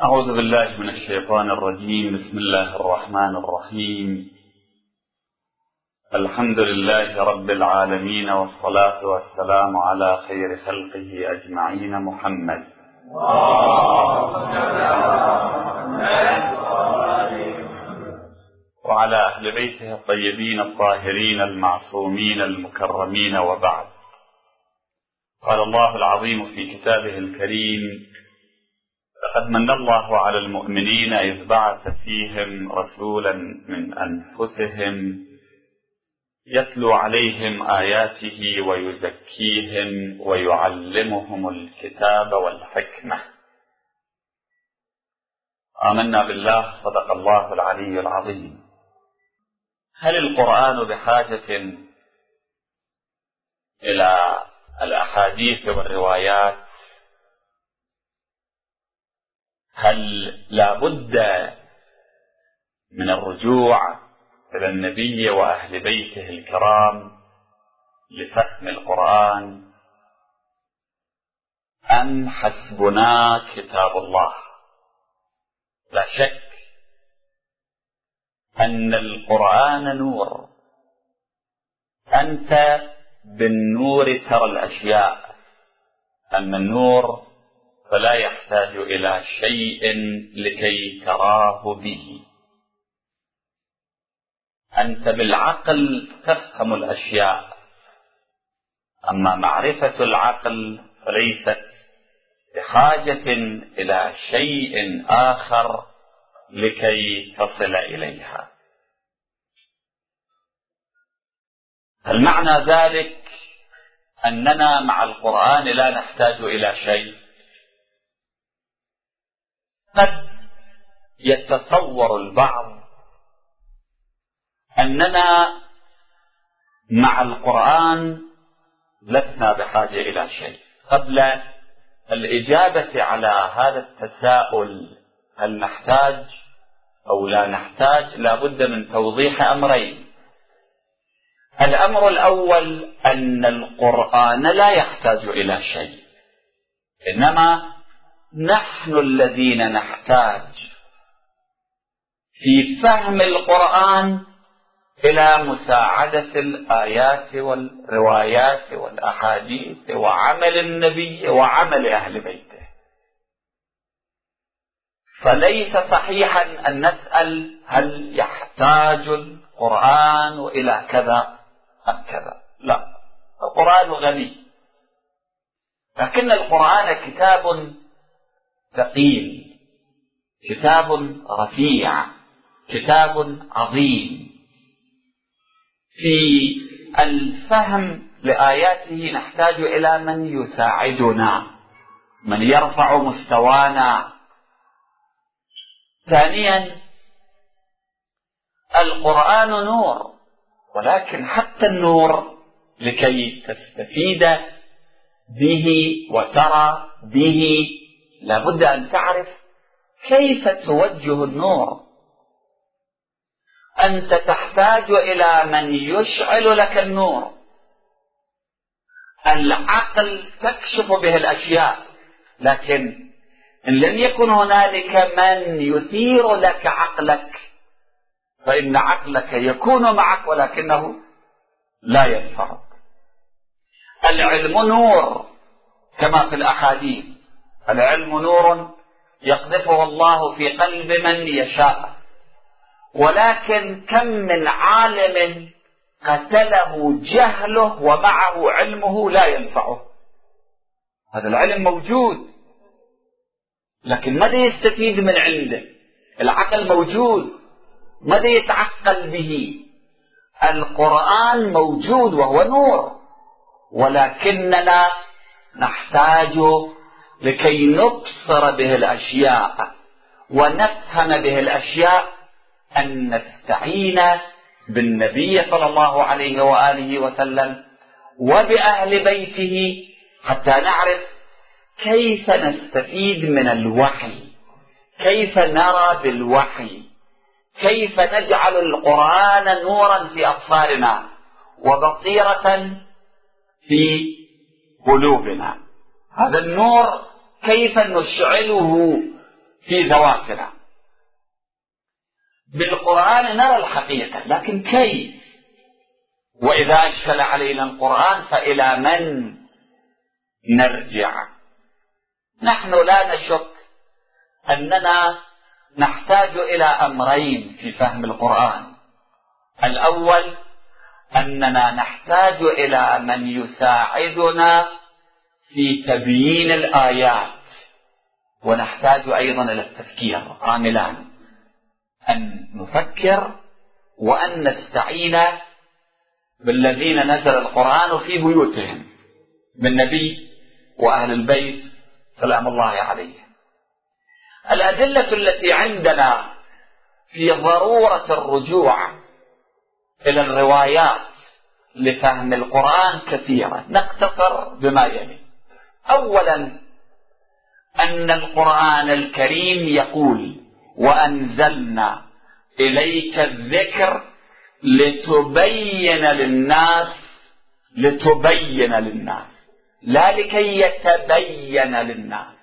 أعوذ بالله من الشيطان الرجيم. بسم الله الرحمن الرحيم. الحمد لله رب العالمين، والصلاة والسلام على خير خلقه أجمعين محمد وعلى أهل بيته الطيبين الطاهرين المعصومين المكرمين، وبعد. قال الله العظيم في كتابه الكريم: لقد من الله على المؤمنين إذ بعث فيهم رسولا من أنفسهم يتلو عليهم آياته ويزكيهم ويعلمهم الكتاب والحكمة. آمنا بالله، صدق الله العلي العظيم. هل القرآن بحاجة إلى الأحاديث والروايات؟ هل لا بد من الرجوع إلى النبي وأهل بيته الكرام لفهم القرآن، أم حسبنا كتاب الله؟ لا شك أن القرآن نور، أنت بالنور ترى الأشياء، أما النور فلا يحتاج إلى شيء لكي تراه به. أنت بالعقل تفهم الأشياء، أما معرفة العقل فليست بحاجة إلى شيء آخر لكي تصل إليها. هل معنى ذلك أننا مع القرآن لا نحتاج إلى شيء؟ قد يتصور البعض أننا مع القرآن لسنا بحاجة إلى شيء. قبل الإجابة على هذا التساؤل، هل نحتاج أو لا نحتاج، لا بد من توضيح أمرين. الأمر الأول أن القرآن لا يحتاج إلى شيء، إنما نحن الذين نحتاج في فهم القرآن إلى مساعدة الآيات والروايات والأحاديث وعمل النبي وعمل أهل بيته. فليس صحيحا أن نسأل هل يحتاج القرآن إلى كذا أم كذا. لا، القرآن غني، لكن القرآن كتاب ثقيل، كتاب رفيع، كتاب عظيم. في الفهم لآياته نحتاج إلى من يساعدنا، من يرفع مستوانا. ثانيا، القرآن نور، ولكن حتى النور لكي تستفيد به وترى به لابد أن تعرف كيف توجه النور. أنت تحتاج إلى من يشعل لك النور. العقل تكشف به الأشياء، لكن إن لم يكن هنالك من يثير لك عقلك فإن عقلك يكون معك ولكنه لا ينفعك. العلم نور كما في الأحاديث: العلم نور يقذفه الله في قلب من يشاء. ولكن كم من عالم قتله جهله ومعه علمه لا ينفعه. هذا العلم موجود، لكن ماذا يستفيد من عنده؟ العقل موجود، ماذا يتعقل به؟ القرآن موجود وهو نور، ولكننا نحتاج لكي نبصر به الأشياء ونفهم به الأشياء أن نستعين بالنبي صلى الله عليه وآله وسلم وبأهل بيته حتى نعرف كيف نستفيد من الوحي، كيف نرى بالوحي، كيف نجعل القرآن نورا في أبصارنا وبصيرة في قلوبنا. هذا النور كيف نشعله في ذواتنا. بالقرآن نرى الحقيقة، لكن كيف؟ وإذا أشكل علينا القرآن فإلى من نرجع؟ نحن لا نشك أننا نحتاج إلى أمرين في فهم القرآن. الأول أننا نحتاج إلى من يساعدنا في تبيين الآيات، ونحتاج أيضا إلى التفكير، عاملان: أن نفكر وأن نستعين بالذين نزل القرآن في بيوتهم، بالنبي وأهل البيت سلام الله عليهم. الأدلة التي عندنا في ضرورة الرجوع إلى الروايات لفهم القرآن كثيرة، نقتصر بما يلي. أولا، أن القرآن الكريم يقول: وأنزلنا إليك الذكر لتبين للناس، لا لكي يتبين للناس.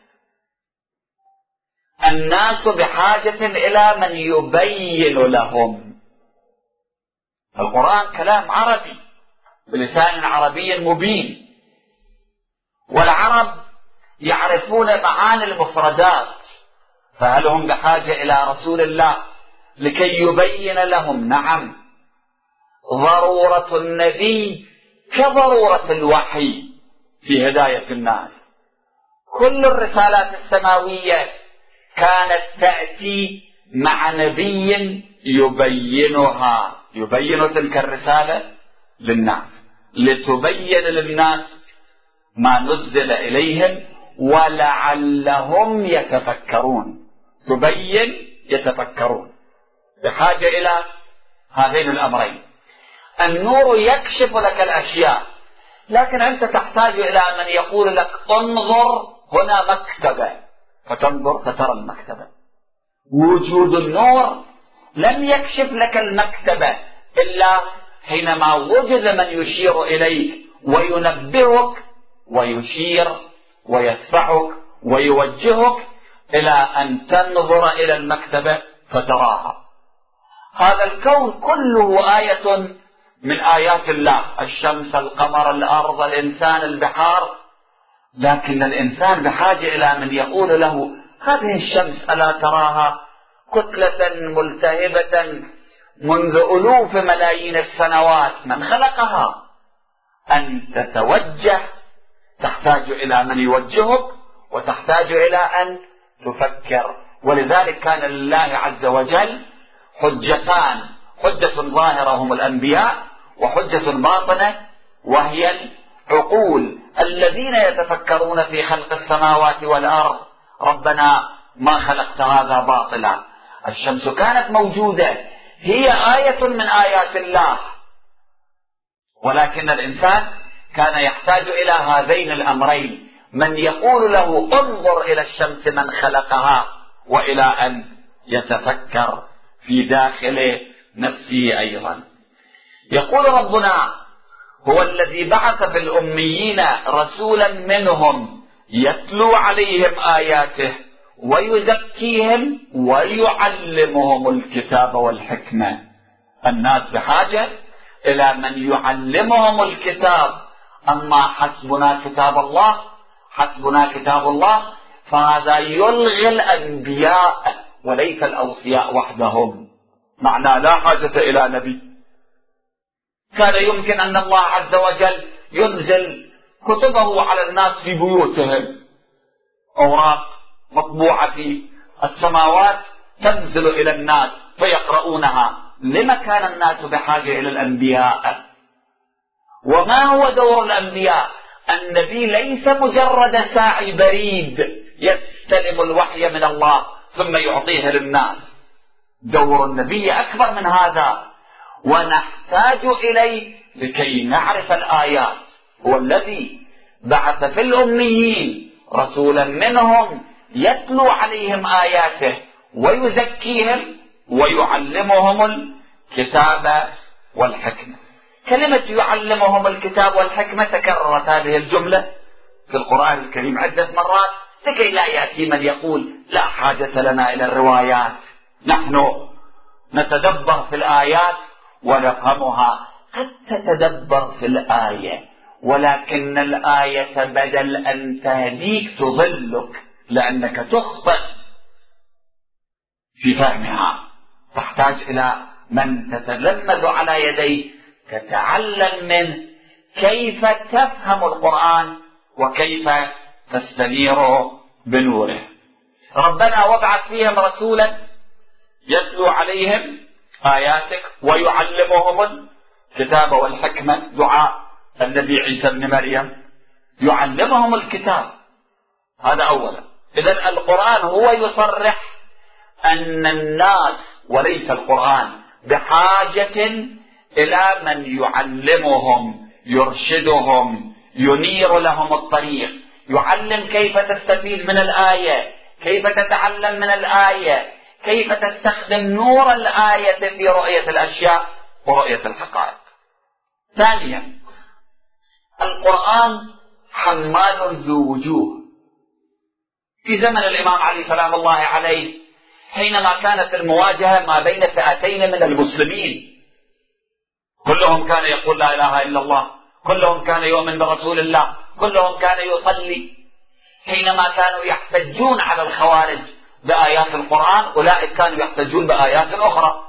الناس بحاجة إلى من يبين لهم. القرآن كلام عربي بلسان عربي مبين، والعرب يعرفون معاني المفردات، فهل هم بحاجة إلى رسول الله لكي يبين لهم؟ نعم. ضرورة النبي كضرورة الوحي في هداية الناس. كل الرسالات السماوية كانت تأتي مع نبي يبين تلك الرسالة للناس، لتبين للناس ما نزل إليهم ولعلهم يتفكرون. تبين، يتفكرون، بحاجة إلى هذين الأمرين. النور يكشف لك الأشياء، لكن أنت تحتاج إلى من يقول لك: انظر هنا مكتبة، فتنظر فترى المكتبة. وجود النور لم يكشف لك المكتبة إلا حينما وجد من يشير إليك وينبهك ويشير ويدفعك ويوجهك إلى أن تنظر إلى المكتبة فتراها. هذا الكون كله آية من آيات الله: الشمس، القمر، الأرض، الإنسان، البحار. لكن الإنسان بحاجة إلى من يقول له: هذه الشمس ألا تراها كتلة ملتهبة منذ ألوف ملايين السنوات، من خلقها؟ أن تتوجه تحتاج إلى من يوجهك، وتحتاج إلى أن تفكر. ولذلك كان لله عز وجل حجتان: حجة ظاهرة هم الأنبياء، وحجة باطنة وهي العقول الذين يتفكرون في خلق السماوات والأرض. ربنا ما خلقت هذا باطلا. الشمس كانت موجودة، هي آية من آيات الله، ولكن الإنسان كان يحتاج إلى هذين الأمرين: من يقول له انظر إلى الشمس من خلقها، وإلى أن يتفكر في داخل نفسه أيضا. يقول ربنا: هو الذي بعث في الأميين رسولا منهم يتلو عليهم آياته ويزكيهم ويعلمهم الكتاب والحكمة. الناس بحاجة إلى من يعلمهم الكتاب. أما حسبنا كتاب الله فهذا يلغي الأنبياء وليس الأوصياء وحدهم. معنى لا حاجة إلى نبي. كان يمكن أن الله عز وجل ينزل كتبه على الناس في بيوتهم، أوراق مطبوعة في السماوات تنزل إلى الناس فيقرؤونها. لما كان الناس بحاجة إلى الأنبياء؟ وما هو دور الأنبياء؟ النبي ليس مجرد ساعي بريد يستلم الوحي من الله ثم يعطيه للناس. دور النبي أكبر من هذا، ونحتاج إليه لكي نعرف الآيات. هو الذي بعث في الأميين رسولا منهم يتلو عليهم آياته ويزكيهم ويعلمهم الكتاب والحكمة. كلمة يعلمهم الكتاب والحكمة تكررت هذه الجملة في القرآن الكريم عدة مرات، لكي لا يأتي من يقول لا حاجة لنا إلى الروايات، نحن نتدبر في الآيات ونفهمها. قد تتدبر في الآية، ولكن الآية بدل أن تهديك تضلك، لأنك تخطئ في فهمها. تحتاج إلى من تتلمذ على يديه، تتعلم منه كيف تفهم القرآن وكيف تستنير بنوره. ربنا وابعث فيهم رسولا يتلو عليهم آياتك ويعلمهم الكتاب والحكمة. دعاء النبي عيسى بن مريم، يعلمهم الكتاب. هذا أولا. إذن القرآن هو يصرح أن الناس وليس القرآن بحاجة إلى من يعلمهم، يرشدهم، ينير لهم الطريق، يعلم كيف تستفيد من الآية، كيف تتعلم من الآية، كيف تستخدم نور الآية في رؤية الأشياء ورؤية الحقائق. ثانيا، القرآن حمال ذو وجوه. في زمن الإمام علي سلام الله عليه، حينما كانت المواجهة ما بين فئتين من المسلمين، كلهم كان يقول لا إله إلا الله، كلهم كان يؤمن برسول الله، كلهم كان يصلي. حينما كانوا يحتجون على الخوارج بآيات القرآن، أولئك كانوا يحتجون بآيات أخرى.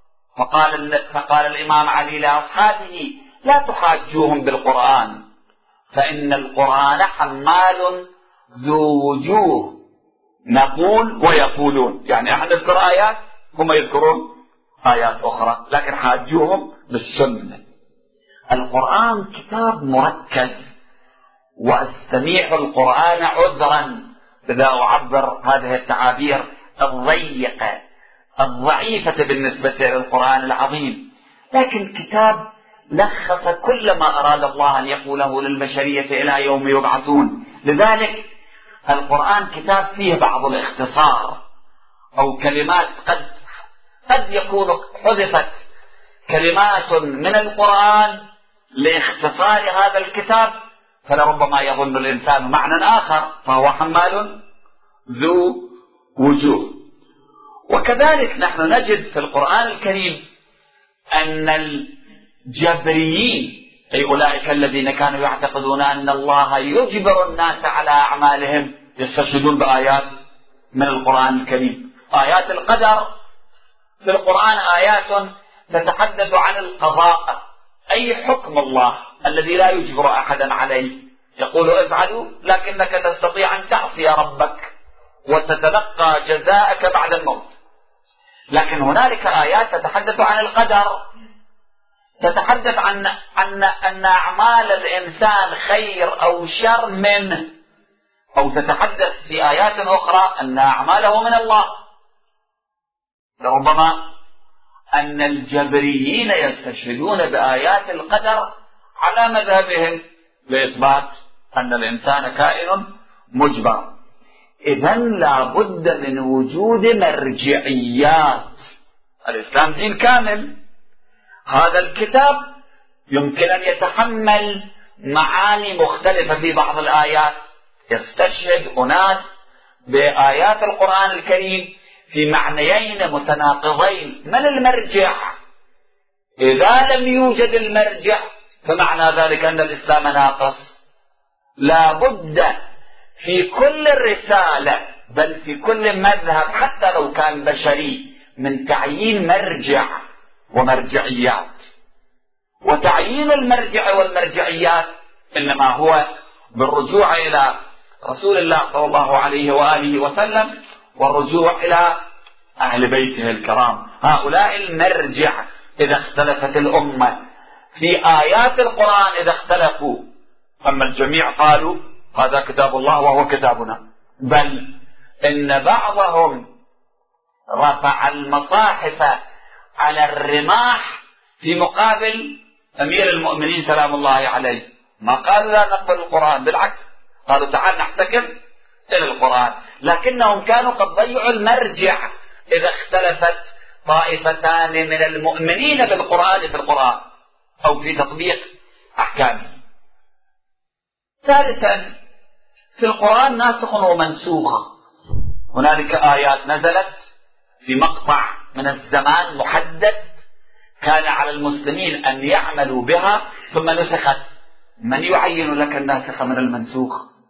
فقال الإمام علي لأصحابه لا تحاجوهم بالقرآن، فإن القرآن حمال ذو وجوه، نقول ويقولون. يعني احنا نذكر آيات، هم يذكرون آيات أخرى، لكن حاجوهم بالسنة. القرآن كتاب مركز، واستميح القرآن عذرا إذا أعبر هذه التعابير الضيقة الضعيفة بالنسبة للقرآن العظيم، لكن كتاب لخص كل ما أراد الله أن يقوله للبشرية إلى يوم يبعثون. لذلك القرآن كتاب فيه بعض الاختصار، أو كلمات قد يكون حذفت كلمات من القرآن لاختصار هذا الكتاب، فلربما يظن الإنسان معنى آخر، فهو حمال ذو وجوه. وكذلك نحن نجد في القرآن الكريم أن الجبريين، أي أولئك الذين كانوا يعتقدون أن الله يجبر الناس على أعمالهم، يستشهدون بآيات من القرآن الكريم. آيات القدر في القرآن آيات تتحدث عن القضاء، أي حكم الله الذي لا يجبر أحدا عليه، يقول افعلوا لكنك تستطيع أن تعصي ربك وتتلقى جزاءك بعد الموت. لكن هنالك آيات تتحدث عن القدر، تتحدث عن أن أعمال الإنسان خير أو شر منه، أو تتحدث في آيات أخرى أن أعماله من الله. ربما أن الجبريين يستشهدون بآيات القدر على مذهبهم لإثبات أن الإنسان كائن مجبر. إذن لا بد من وجود مرجعيات. الإسلام دين كامل، هذا الكتاب يمكن أن يتحمل معاني مختلفة في بعض الآيات. يستشهد أناس بآيات القرآن الكريم في معنيين متناقضين. من المرجع؟ إذا لم يوجد المرجع فمعنى ذلك أن الإسلام ناقص. لا بد في كل رسالة، بل في كل مذهب حتى لو كان بشري، من تعيين مرجع ومرجعيات. وتعيين المرجع والمرجعيات إنما هو بالرجوع إلى رسول الله صلى الله عليه وآله وسلم، والرجوع إلى أهل بيته الكرام. هؤلاء المرجع. إذا اختلفت الأمة في آيات القرآن، إذا اختلفوا، أما الجميع قالوا هذا كتاب الله وهو كتابنا، بل إن بعضهم رفع المصاحف على الرماح في مقابل أمير المؤمنين سلام الله عليه. ما قالوا لا نقبل القرآن، بالعكس قالوا تعال نحتكم إلى القرآن. لكنهم كانوا قد ضيعوا المرجع إذا اختلفت طائفتان من المؤمنين بالقرآن في القرآن أو في تطبيق أحكامه. ثالثا، في القرآن ناسخ ومنسوخ. هنالك آيات نزلت في مقطع من الزمان محدد كان على المسلمين أن يعملوا بها ثم نسخت. من يعين لك الناسخ من المنسوخ؟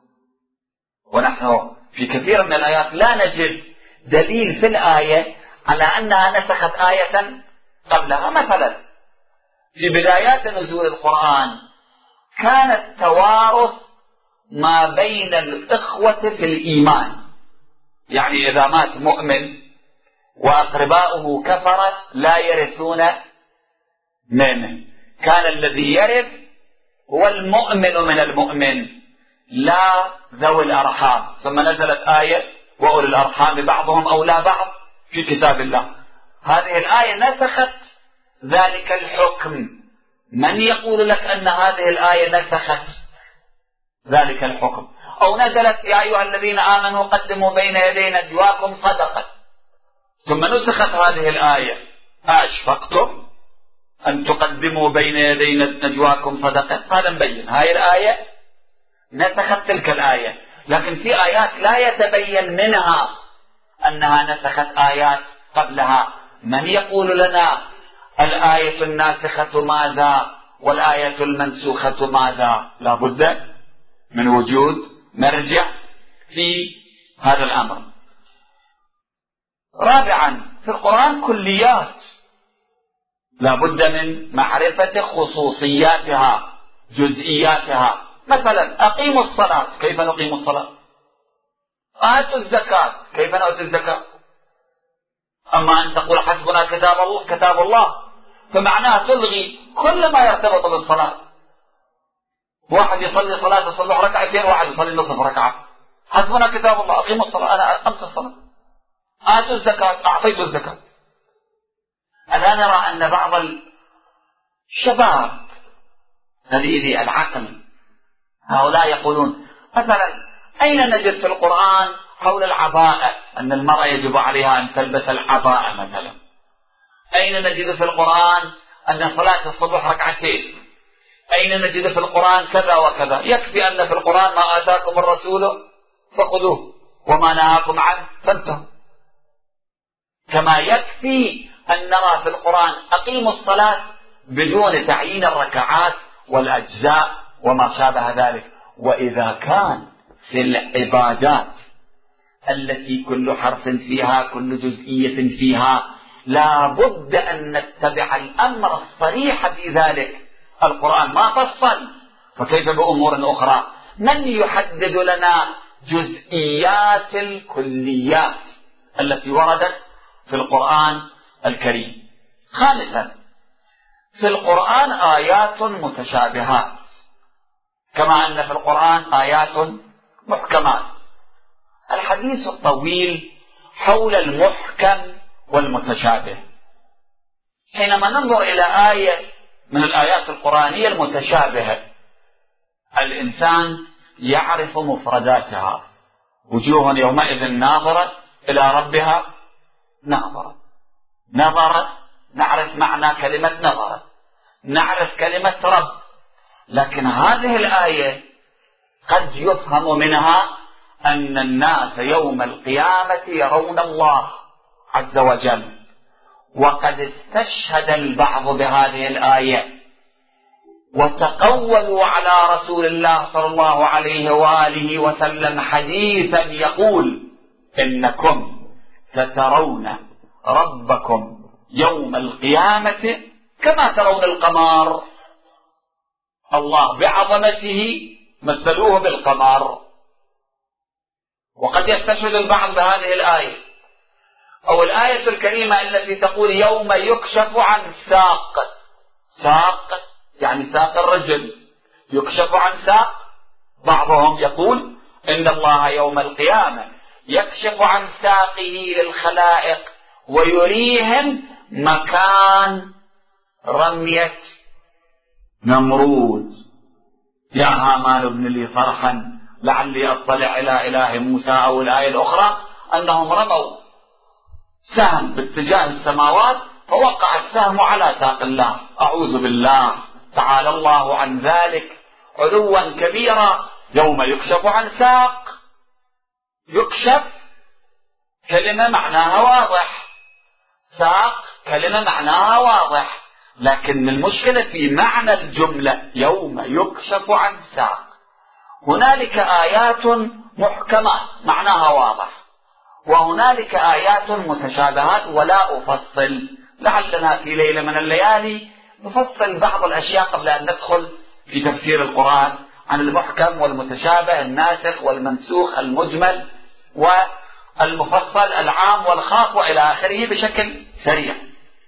ونحن في كثير من الآيات لا نجد دليل في الآية على أنها نسخت آية قبلها. مثلا في بدايات نزول القرآن كان التوارث ما بين الإخوة في الإيمان، يعني إذا مات مؤمن وأقرباؤه كفرة لا يرثون منه، كان الذي يرث هو المؤمن من المؤمن لا ذوي الأرحام. ثم نزلت آية وأولي الأرحام بعضهم أولى بعض في كتاب الله. هذه الآية نسخت ذلك الحكم. من يقول لك أن هذه الآية نسخت ذلك الحكم؟ أو نزلت يا أيها الذين آمنوا قدموا بين يدي نجواكم صدقة، ثم نسخت هذه الآية أشفقتم أن تقدموا بين يدي نجواكم صدقة؟ هذا مبين. هذه الآية نسخت تلك الآية، لكن في آيات لا يتبين منها أنها نسخت آيات قبلها. من يقول لنا الآية الناسخة ماذا والآية المنسوخة ماذا؟ لا بد من وجود مرجع في هذا الأمر. رابعا، في القرآن كليات لا بد من معرفة خصوصياتها جزئياتها. مثلا أقيموا الصلاة، كيف نقيم الصلاة؟ آتوا الزكاة، كيف نؤتي الزكاة؟ أما أن تقول حسبنا كتاب الله فمعناها تلغي كل ما يرتبط بالصلاة. واحد يصلي صلاة الصبح ركعتين، واحد يصلي نصف ركعة. حسبنا كتاب الله، أقيموا الصلاة، أنا أقمت الصلاة. آتوا الزكاة، أعطيت الزكاة. ألا نرى أن بعض الشباب قليلي العقل هؤلاء يقولون مثلا أين نجد في القرآن حول العباءة أن المرأة يجب عليها أن تلبس العباءة مثلا؟ أين نجد في القرآن أن صلاة الصبح ركعتين؟ أين نجد في القرآن كذا وكذا؟ يكفي أن في القرآن ما آتاكم الرسول فخذوه وما نهاكم عنه فانتهوا. كما يكفي أن نرى في القرآن أقيموا الصلاة بدون تعيين الركعات والأجزاء وما شابه ذلك. وإذا كان في العبادات التي كل حرف فيها كل جزئية فيها لا بد أن نتبع الأمر الصريح في ذلك. القرآن ما فصل، فكيف بأمور أخرى؟ من يحدد لنا جزئيات الكليات التي وردت في القرآن الكريم؟ خامسا، في القرآن آيات متشابهات كما أن في القرآن آيات محكمات. الحديث الطويل حول المحكم والمتشابه. حينما ننظر إلى آية من الآيات القرآنية المتشابهة الإنسان يعرف مفرداتها. وجوه يومئذ ناظرة إلى ربها ناظرة. نظرت نعرف معنى كلمة نظرت، نعرف كلمة رب. لكن هذه الآية قد يفهم منها أن الناس يوم القيامة يرون الله عز وجل، وقد استشهد البعض بهذه الآية وتقولوا على رسول الله صلى الله عليه وآله وسلم حديثا يقول إنكم سترون ربكم يوم القيامة كما ترون القمر. الله بعظمته مثلوه بالقمر. وقد يستشهد البعض بهذه الآية أو الآية الكريمة التي تقول يوم يكشف عن ساق. ساق يعني ساق الرجل، يكشف عن ساق. بعضهم يقول إن الله يوم القيامة يكشف عن ساقه للخلائق ويريهم مكان رمية نمرود. يا هامان ابن لي صرحا لعلي أطلع إلى إله موسى. أو الآية الأخرى أنهم رموا سهم باتجاه السماوات فوقع السهم على ساق الله. أعوذ بالله، تعالى الله عن ذلك علوا كبيرا. يوم يكشف عن ساق. يكشف كلمة معناها واضح، ساق كلمة معناها واضح، لكن المشكلة في معنى الجملة يوم يكشف عن ساق. هنالك آيات محكمات معناها واضح، وهنالك آيات متشابهات ولا أفصل. لعلنا في ليلة من الليالي نفصل بعض الأشياء قبل أن ندخل في تفسير القرآن عن المحكم والمتشابه، الناسخ والمنسوخ، المجمل والمفصل، العام والخاص وإلى آخره بشكل سريع.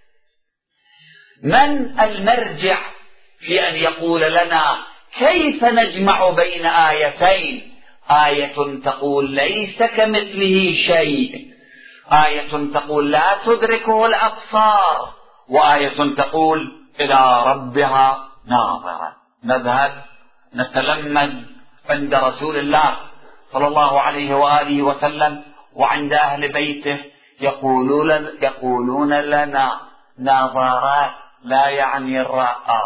من المرجع في أن يقول لنا كيف نجمع بين آيتين؟ آية تقول ليس كمثله شيء، آية تقول لا تدركه الأبصار، وآية تقول إلى ربها ناظرة. نذهب نتلمذ عند رسول الله صلى الله عليه وآله وسلم وعند أهل بيته يقولون لنا نظرات، لا يعني رأى.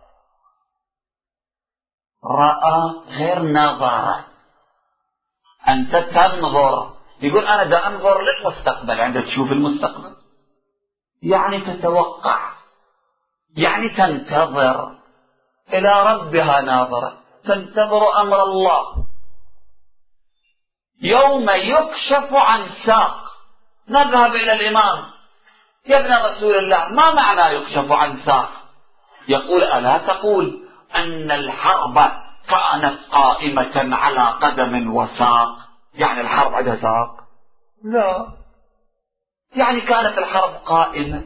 رأى غير نظرة. أنت تنظر، يقول أنا دا أنظر للمستقبل، عندما تشوف المستقبل يعني تتوقع، يعني تنتظر. إلى ربها ناظرة، تنتظر أمر الله. يوم يكشف عن ساق. نذهب إلى الإمام: يا ابن رسول الله، ما معنى يكشف عن ساق؟ يقول: ألا تقول أن الحرب كانت قائمة على قدم وساق؟ يعني الحرب عندها ساق؟ لا، يعني كانت الحرب قائمة.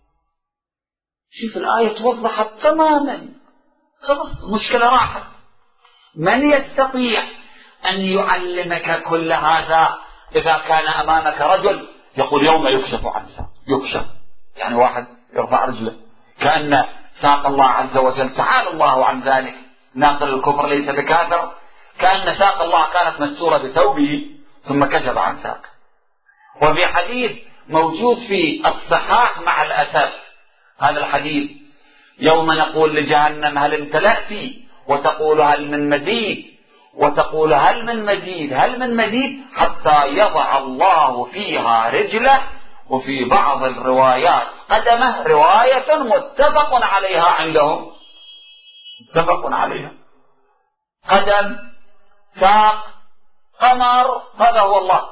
شوف الآية توضحت تماما، خلاص المشكلة راحت. من يستطيع أن يعلمك كل هذا إذا كان أمامك رجل يقول يوم يكشف عن ساق؟ يكشف يعني واحد يرفع رجله كأن ساق الله عز وجل، تعالى الله عن ذلك. ناقل الكفر ليس بكافر، كأن ساق الله كانت مستورة بثوبه ثم كشف عن ساق. وفي حديث موجود في الصحاح مع الأسف هذا الحديث: يوم نقول لجهنم هل امتلأت، وتقول هل من مزيد، وتقول هل من مزيد، هل من مزيد، حتى يضع الله فيها رجله. وفي بعض الروايات قدمه، رواية متفق عليها عندهم، متفق عليها، قدم، ساق، قمر، هذا هو الله.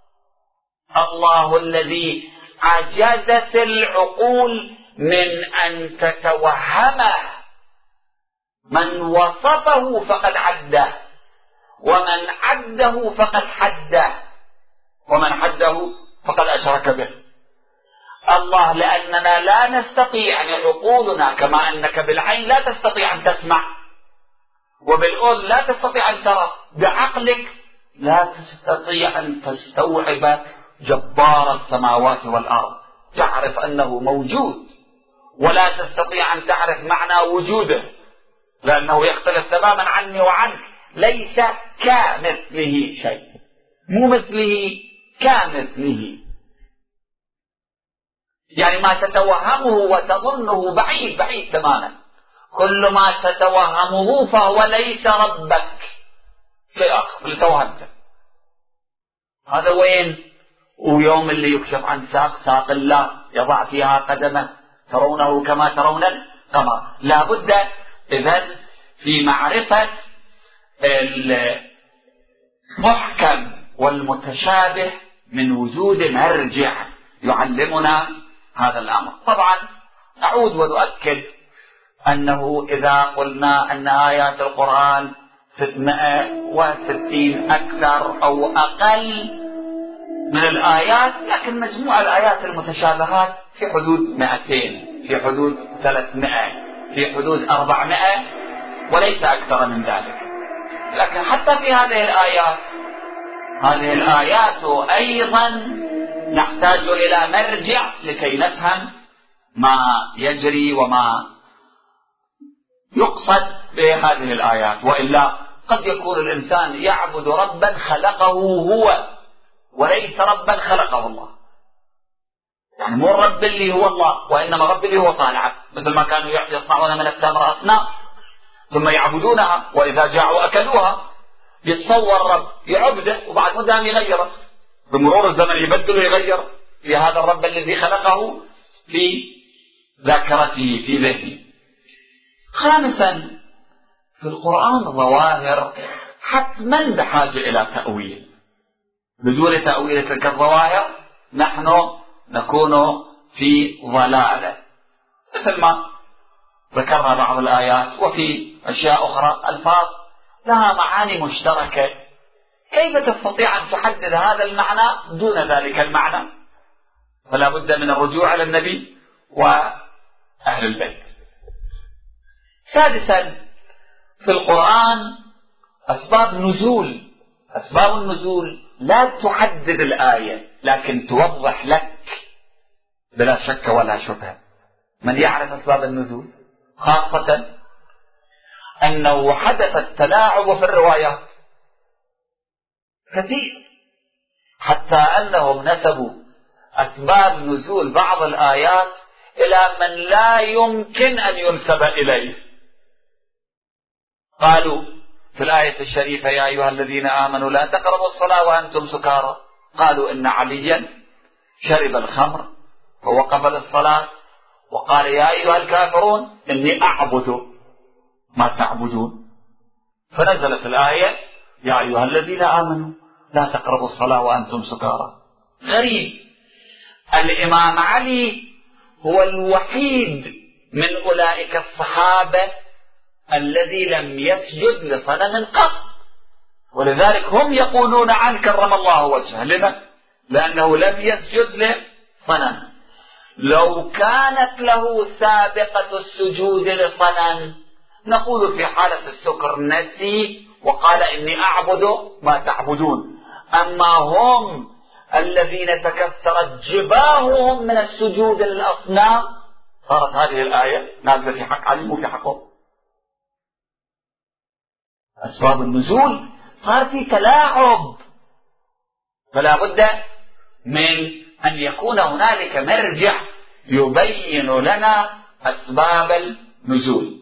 الله الذي عجزت العقول من أن تتوهمه. من وصفه فقد عده، ومن عده فقد حده، ومن حده فقد أشرك به. الله لأننا لا نستطيع، يعني عقولنا كما أنك بالعين لا تستطيع أن تسمع، وبالأذن لا تستطيع أن ترى، بعقلك لا تستطيع أن تستوعب جبار السماوات والأرض، تعرف أنه موجود، ولا تستطيع أن تعرف معنى وجوده لأنه يختلف تماما عني وعنك. ليس كمثله شيء، مو مثله، كمثله. يعني ما تتوهمه وتظنه بعيد بعيد تماما، كل ما تتوهمه فهو ليس ربك، شيء آخر اللي توهمته. هذا وين؟ ويوم اللي يكشف عن ساق، ساق الله يضع فيها قدمه ترونه كما ترون القمر. لا بد إذن في معرفة المحكم والمتشابه من وجود مرجع يعلمنا هذا الأمر. طبعا أعود وأؤكد أنه إذا قلنا أن آيات القرآن 660 أكثر أو أقل من الآيات، لكن مجموع الآيات المتشابهات في حدود 200، في حدود 300، في حدود 400 وليس أكثر من ذلك. لكن حتى في هذه الآيات أيضا نحتاج إلى مرجع لكي نفهم ما يجري وما يقصد بهذه الآيات. وإلا قد يكون الإنسان يعبد ربا خلقه هو وليس ربا خلقه الله، يعني مو الرب اللي هو الله، وإنما الرب اللي هو صانعه، مثل ما كانوا يصنعون من التمر أصنام ثم يعبدونها، وإذا جاعوا أكلوها. يتصور رب يعبده وبعد مدة يغيره، بمرور الزمن يبدل ويغير في هذا الرب الذي خلقه في ذاكرته في ذهنه. خامسا، في القرآن ظواهر حتما بحاجة إلى تأويل، بدون تأويل تلك الظواهر نحن نكون في ضلالة، مثل ما ذكرنا بعض الآيات وفي أشياء أخرى ألفاظ لها معاني مشتركة، كيف تستطيع أن تحدد هذا المعنى دون ذلك المعنى؟ فلا بد من الرجوع إلى النبي وأهل البيت. سادسا، في القرآن أسباب نزول. أسباب النزول لا تحدد الآية لكن توضح لك بلا شك ولا شبهة. من يعرف أسباب النزول؟ خاصة أنه حدث التلاعب في الروايات كثير، حتى أنهم نسبوا أسباب نزول بعض الآيات إلى من لا يمكن أن ينسب إليه. قالوا في الآية الشريفة يا أيها الذين آمنوا لا تقربوا الصلاة وأنتم سكارى، قالوا إن عليا شرب الخمر فوقف للصلاة وقال يا أيها الكافرون إني أعبد ما تعبدون، فنزلت الآية يا أيها الذين آمنوا لا تقربوا الصلاة وأنتم سكارى. غريب، الإمام علي هو الوحيد من أولئك الصحابة الذي لم يسجد لصنم قط، ولذلك هم يقولون عنه كرم الله وجهه. لما؟ لأنه لم يسجد لصنم. لو كانت له سابقة السجود لصنم نقول في حالة السكر نسي وقال إني أعبد ما تعبدون، أما هم الذين تكسرت جباههم من السجود للأصنام صارت هذه الآية نازلة في حق علي وفي حقه. أسباب النزول صار في تلاعب، فلا بد من أن يكون هنالك مرجع يبين لنا أسباب النزول.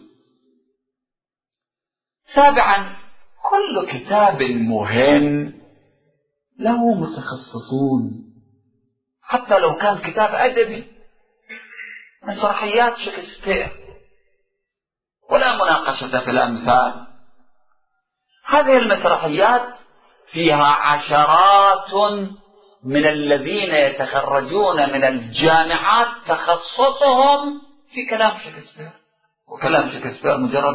سابعا، كل كتاب مهم له متخصصون، حتى لو كان كتاب أدبي، مسرحيات شكسبير ولا مناقشة في الأمثال، هذه المسرحيات فيها عشرات من الذين يتخرجون من الجامعات تخصصهم في كلام شكسبير، وكلام شكسبير مجرد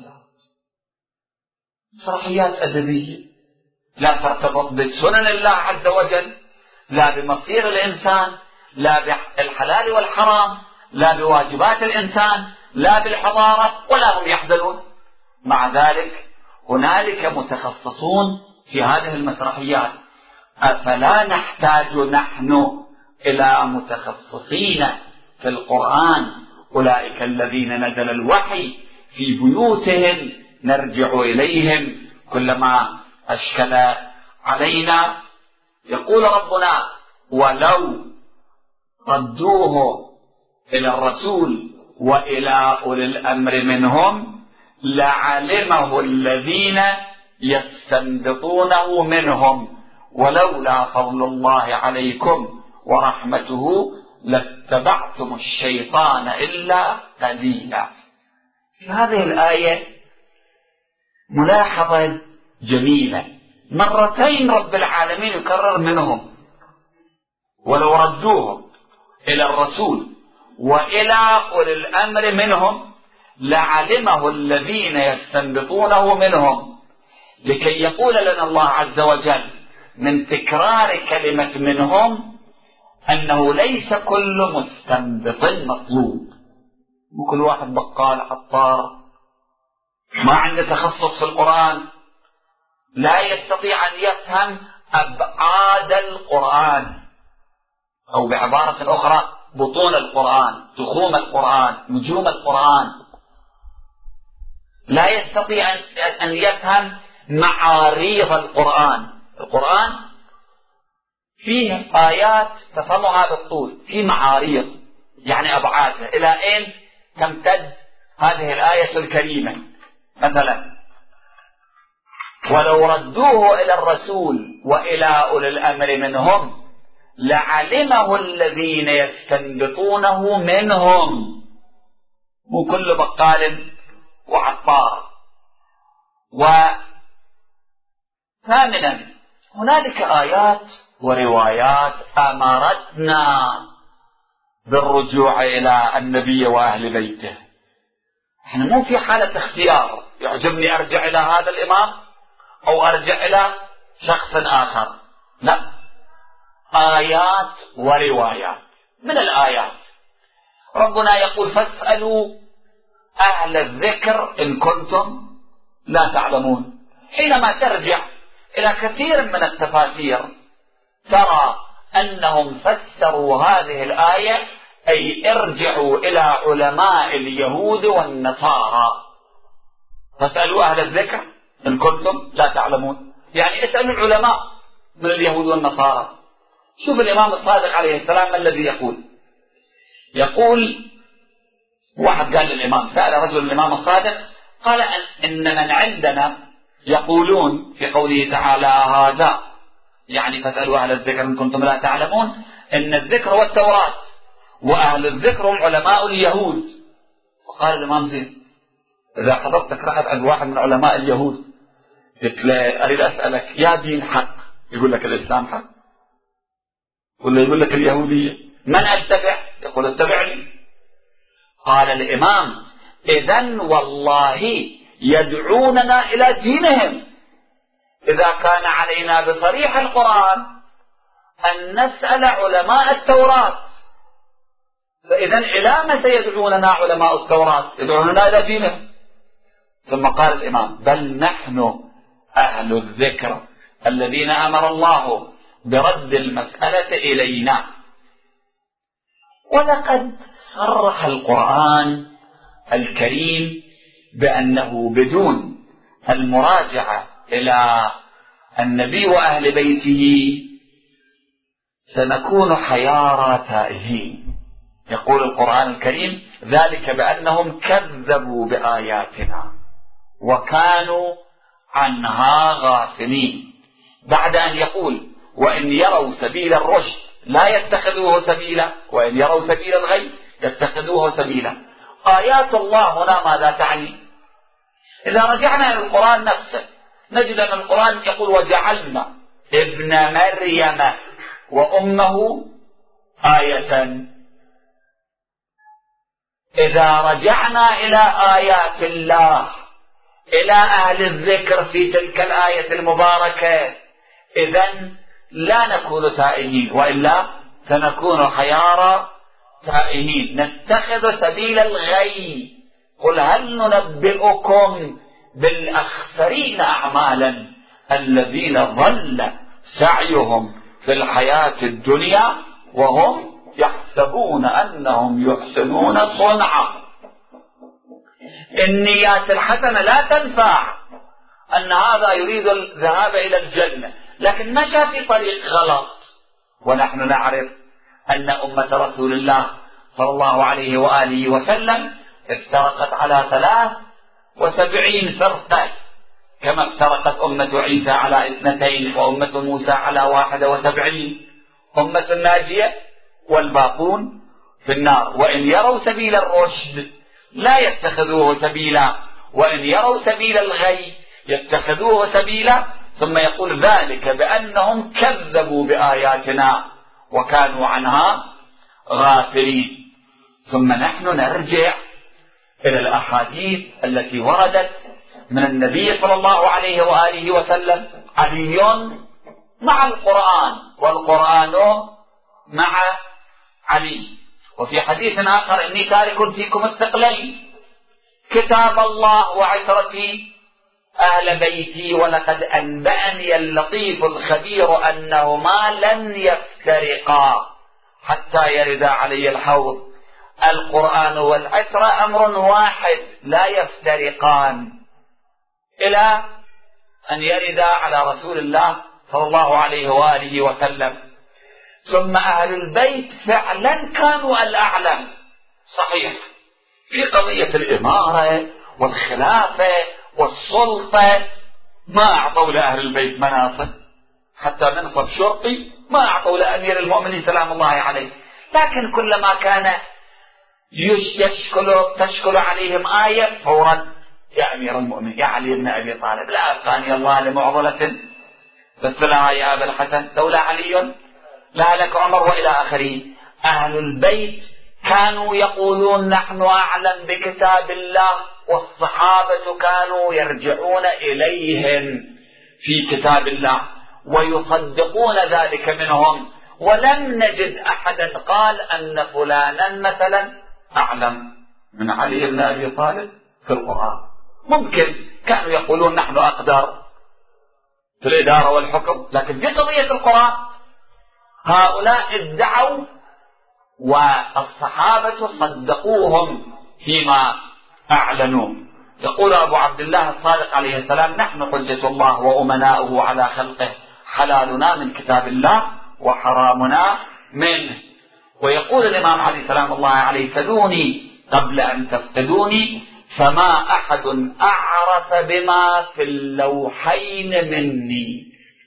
مسرحيات أدبية لا ترتبط بسنن الله عز وجل، لا بمصير الإنسان، لا بالحلال والحرام، لا بواجبات الإنسان، لا بالحضارة، ولا هم يحذرون. مع ذلك هنالك متخصصون في هذه المسرحيات، أفلا نحتاج نحن إلى متخصصين في القرآن؟ أولئك الذين نزل الوحي في بيوتهم نرجع إليهم كلما أشكل علينا. يقول ربنا ولو ردوه إلى الرسول وإلى أولي الأمر منهم لعلمه الذين يستنبطونه منهم ولولا فضل الله عليكم ورحمته لاتبعتم الشيطان إلا قليلا. في هذه الآية ملاحظة جميلة، مرتين رب العالمين يكرر منهم ولو ردوهم إلى الرسول وإلى أولي الأمر منهم لعلمه الذين يستنبطونه منهم، لكي يقول لنا الله عز وجل من تكرار كلمة منهم أنه ليس كل مستنبط مطلوب. وكل واحد بقال عطار ما عنده تخصص في القرآن لا يستطيع أن يفهم أبعاد القرآن، أو بعبارة أخرى بطون القرآن، تخوم القرآن، نجوم القرآن، لا يستطيع أن يفهم معاريض القرآن. القرآن فيه آيات تفهمها بالطول، في معاريض يعني أبعادها إلى أين تمتد هذه الآية الكريمة. مثلا ولو ردوه إلى الرسول وإلى أولي الأمر منهم لعلمه الذين يستنبطونه منهم، مو كل بقال وعطار. وثامنا هنالك آيات وروايات أمرتنا بالرجوع إلى النبي وأهل بيته. احنا مو في حالة اختيار يعجبني أرجع إلى هذا الإمام أو أرجع إلى شخص آخر، لا، آيات وروايات. من الآيات ربنا يقول فاسألوا أهل الذكر إن كنتم لا تعلمون. حينما ترجع إلى كثير من التفاسير ترى أنهم فسروا هذه الآية أي ارجعوا إلى علماء اليهود والنصارى. فاسألوا أهل الذكر إن كنتم لا تعلمون، يعني اسألوا العلماء من اليهود والنصارى. شوف الإمام الصادق عليه السلام الذي يقول واحد قال للإمام، سأل رجل الإمام الصادق قال إن من عندنا يقولون في قوله تعالى هذا، يعني فاسألوا أهل الذكر إن كنتم لا تعلمون، إن الذكر هو التوراة وأهل الذكر هم علماء اليهود. وقال الإمام زين إذا حضرتك رحت عند واحد من علماء اليهود قلت له أريد أسألك يا دين حق، يقول لك الإسلام حق، ولا يقول لك اليهودية، من أتبع؟ يقول اتبعني. قال الإمام إذن والله يدعوننا إلى دينهم، إذا كان علينا بصريح القرآن أن نسأل علماء التوراة، فإذن إلى متى يدعوننا علماء التوراة؟ يدعوننا إلى دينهم. ثم قال الإمام بل نحن أهل الذكر الذين أمر الله برد المسألة إلينا. ولقد صرح القرآن الكريم بأنه بدون المراجعة إلى النبي وأهل بيته سنكون حيارى تائهين. يقول القرآن الكريم ذلك بأنهم كذبوا بآياتنا وكانوا عنها غافلين، بعد أن يقول وإن يروا سبيل الرشد لا يتخذوه سبيلا وإن يروا سبيل الغي يتخذوه سبيلا. آيات الله هنا ماذا تعني؟ إذا رجعنا إلى القرآن نفسه نجد أن القرآن يقول وجعلنا ابن مريم وأمه آية. إذا رجعنا إلى آيات الله إلى أهل الذكر في تلك الآية المباركة إذن لا نكون تائهين، وإلا سنكون حيارى تائهين نتخذ سبيل الغي. قل هل ننبئكم بالأخسرين أعمالا الذين ضل سعيهم في الحياة الدنيا وهم يحسبون أنهم يحسنون صنعا. النيات الحسنة لا تنفع، أن هذا يريد الذهاب إلى الجنة لكن مشى في طريق غلط. ونحن نعرف أن أمة رسول الله صلى الله عليه وآله وسلم افترقت على 73 فرقة، كما افترقت أمة عيسى على 2 وأمة موسى على 71. أمة الناجية والباقون في النار. وإن يروا سبيل الرشد لا يتخذوه سبيلا وإن يروا سبيل الغي يتخذوه سبيلا. ثم يقول ذلك بأنهم كذبوا بآياتنا وكانوا عنها غافلين. ثم نحن نرجع إلى الأحاديث التي وردت من النبي صلى الله عليه وآله وسلم. علي مع القرآن والقرآن مع علي. وفي حديث آخر إني تارك فيكم الثقلين كتاب الله وعترتي أهل بيتي ولقد أنبأني اللطيف الخبير أنهما لن يفترقا حتى يرد علي الحوض. القرآن والعترة أمر واحد لا يفترقان إلى أن يرد على رسول الله صلى الله عليه وآله وسلم. ثم أهل البيت فعلا كانوا الأعلم، صحيح، في قضية الإمارة والخلافة والسلطة ما أعطوا لأهل البيت مناصب، حتى منصب شرطي ما أعطوا لأمير المؤمنين سلام الله عليه، لكن كلما كان تشكل عليهم آية فورا يا أمير المؤمنين يا علي بن أبي طالب لا أبقاني الله لمعضلة فاستلها يا أبا الحسن لولا علي لا لك عمر وإلى آخره. أهل البيت كانوا يقولون نحن أعلم بكتاب الله، والصحابة كانوا يرجعون إليهم في كتاب الله ويصدقون ذلك منهم، ولم نجد أحدا قال أن فلانا مثلا أعلم من علي بن أبي طالب في القرآن. ممكن كانوا يقولون نحن أقدر في الإدارة والحكم، لكن في قضية القرآن هؤلاء ادعوا والصحابة صدقوهم فيما أعلنوا. يقول أبو عبد الله الصادق عليه السلام نحن حجة الله وأمناؤه على خلقه، حلالنا من كتاب الله وحرامنا منه. ويقول الإمام علي سلام الله عليه سلوني قبل أن تفتدوني فما أحد أعرف بما في اللوحين مني،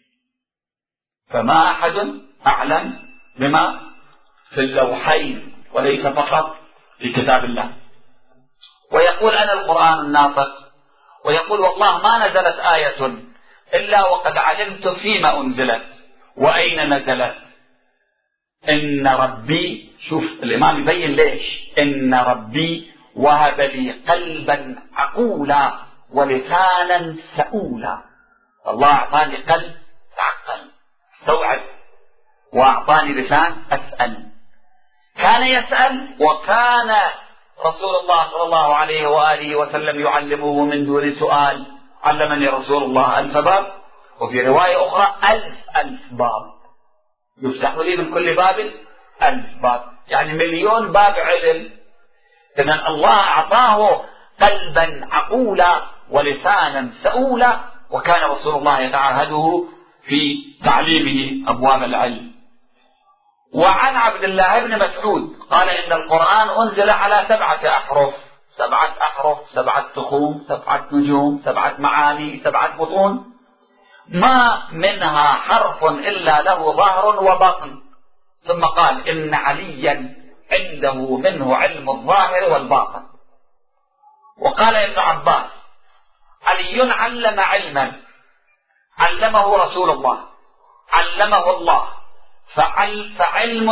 فما أحد أعلم بما في اللوحين وليس فقط في كتاب الله. ويقول أنا القرآن الناطق، ويقول والله ما نزلت آية إلا وقد علمت فيما أنزلت وأين نزلت. إن ربي، شوف الإمام يبين ليش، إن ربي وهب لي قلبا عقولا ولسانا سؤولا. الله أعطاني قلب تعقل استوعب، وأعطاني لسان أسأل. كان يسأل، وكان رسول الله صلى الله عليه وآله وسلم يعلمه من دون سؤال. علمني رسول الله 1000 باب، وفي رواية أخرى 1000 باب، يفتح لي من كل باب 1000 باب، يعني 1,000,000 باب علم. إذن الله أعطاه قلبا عقولا ولسانا سؤولا، وكان رسول الله يتعهده في تعليمه أبواب العلم. وعن عبد الله بن مسعود قال إن القرآن أنزل على 7 أحرف، 7 أحرف، 7 تخوم، 7 نجوم، 7 معاني، 7 بطون، ما منها حرف إلا له ظهر وبطن. ثم قال إن عليا عنده منه علم الظاهر والباطن. وقال ابن عباس علي علم علما علمه رسول الله، علمه الله، فعلم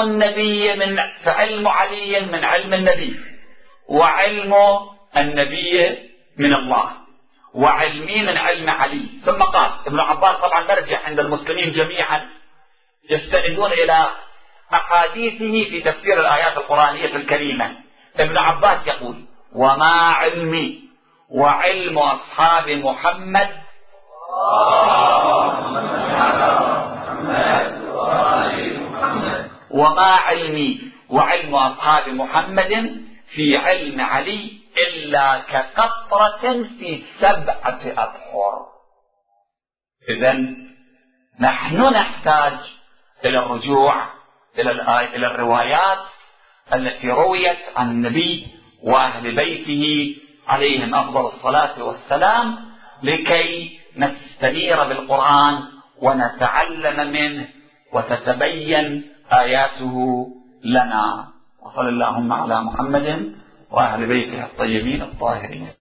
علي من علم النبي، وعلم النبي من الله، وعلمي من علم علي. ثم قال ابن عباس طبعا مرجع عند المسلمين جميعا يستندون إلى أحاديثه في تفسير الآيات القرآنية الكريمة. ابن عباس يقول وما علمي وعلم أصحاب محمد وما علمي وعلم أصحاب محمد في علم علي إلا كقطرة في 7 أبحر. إذن نحن نحتاج إلى الرجوع إلى الروايات التي رويت عن النبي وأهل بيته عليهم أفضل الصلاة والسلام لكي نستنير بالقرآن ونتعلم منه وتتبين آياته لنا. وصلى اللهم على محمد وأهل بيته الطيبين الطاهرين.